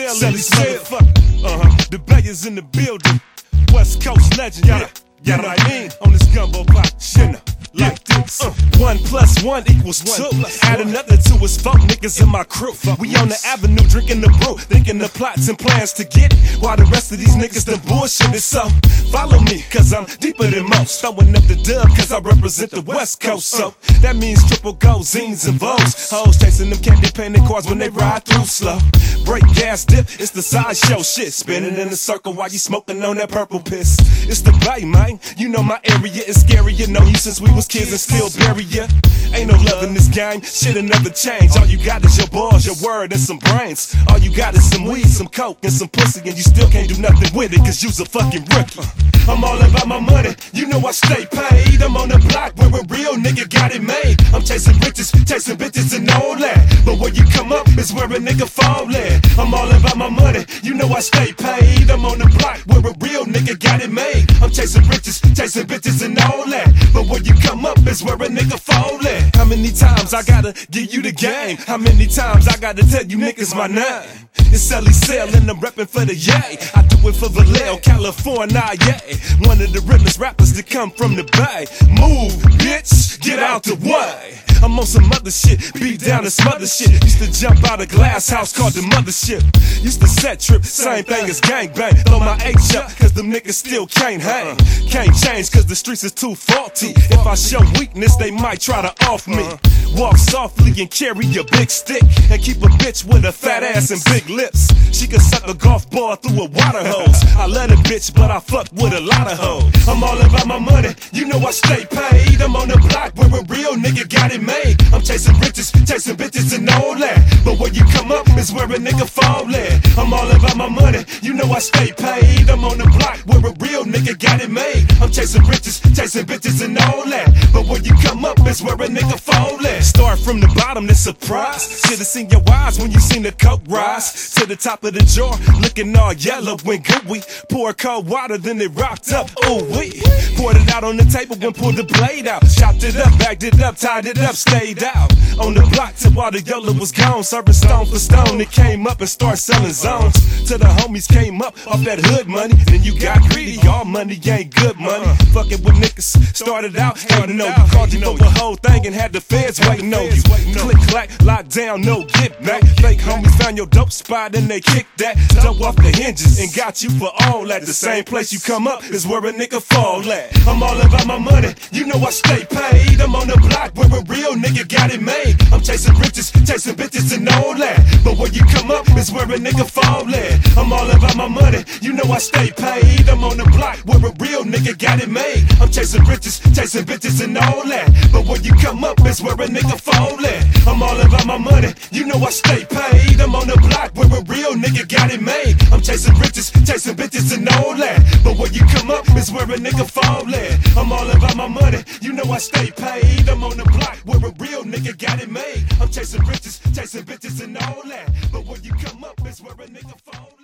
Selly motherfucker. The players in the building. West Coast legend. Yeah, what I mean? On this gumbo pop shit. Like this. 1 + 1 = 2. Add another 2 is 4 niggas in my crew. We on the avenue drinking the brew, thinking the plots and plans to get it. While the rest of these niggas done bullshitted. So follow me, cause I'm deeper than most. Throwing up the dub, cause I represent the West Coast. So that means triple gold, zines and Vogues. Hoes chasing them candy painted cars when they ride through slow. Break gas dip, it's the sideshow shit. Spinning in a circle while you smoking on that purple piss. It's the Bay, man. You know my area is scary. You know you since we was kids and still bury ya. Ain't no love in this game, shit'll never change. All you got is your balls, your word, and some brains. All you got is some weed, some coke, and some pussy, and you still can't do nothing with it, cause you's a fucking rookie. I'm all about my money, you know I stay paid. I'm on the block where a real nigga got it made. I'm chasing riches, chasing bitches and all that. But when you come up, it's where a nigga fall in. I'm all about my money, you know I stay paid. I'm on the block where a real nigga got it made. I'm chasing riches, chasing bitches and all that. But when you come up, it's where a nigga fall in. How many times I gotta give you the game? How many times I gotta tell you niggas my name? It's Selly Cell and I'm reppin' for the yay. I do it for Vallejo, California, yeah. One of the realest rappers that come from the Bay. Move, bitch, get out the way. I'm on some other shit, beat down and smother shit. Used to jump out a glass house called the mothership. Used to set trip, same thing as gangbang. Throw my H up, cause them niggas still can't hang. Can't change cause the streets is too faulty. If I show weakness, they might try to off me. Walk softly and carry a big stick. And keep a bitch with a fat ass and big lips. She can suck a golf ball through a water hose. I love a bitch, but I fuck with a lot of hoes. I'm all about my money, you know I stay paid. I'm on the block where a real nigga got it made. I'm chasing riches, chasing bitches and all that. But when you come up, it's where a nigga fall in. I'm all about my money, you know I stay paid. I'm on the block where a real nigga got it made. I'm chasing riches, chasing bitches and all that. But when you come up, it's where a nigga fall in. Start from the bottom, then surprise. Should've seen your eyes when you seen the coke rise. To the top of the jar, looking all yellow and gooey. Pour cold water, then it rocked up, ooh wee. Poured it out on the table and pulled the blade out. Chopped it up, bagged it up, tied it up, stayed out. On the block till all the yellow was gone. Serving stone for stone, it came up and started selling zones. Till the homies came up off that hood money. Then you got greedy, all money ain't good money. Fucking with niggas, started out, hating on you. Called you for the whole thing and had the feds waiting on you. Click, clack, lock down, no get back. Fake homies found your dope spot and they kicked that. Dove off the hinges and got you for all at the same place you come up is where a nigga fall at. I'm all about my money, you know I stay paid. I'm on the block where a real nigga got it made. I'm chasing riches, chasing bitches and all that. But when you come up, it's where a nigga fall in. I'm all about my money, you know I stay paid. I'm on the block where a real nigga got it made. I'm chasing riches, chasing bitches and all that. But when you come up, it's where a nigga fall in. I'm all about my money, you know I stay paid. I'm on the block where a real nigga got it made. I'm chasing riches, chasing bitches and all that. But when you come up, it's where a nigga fall in. I'm all about my money, you know I stay paid. I'm on the block where a real nigga got it made. I'm chasing riches, chasing bitches and all that. But when you come up, it's where a nigga fall in.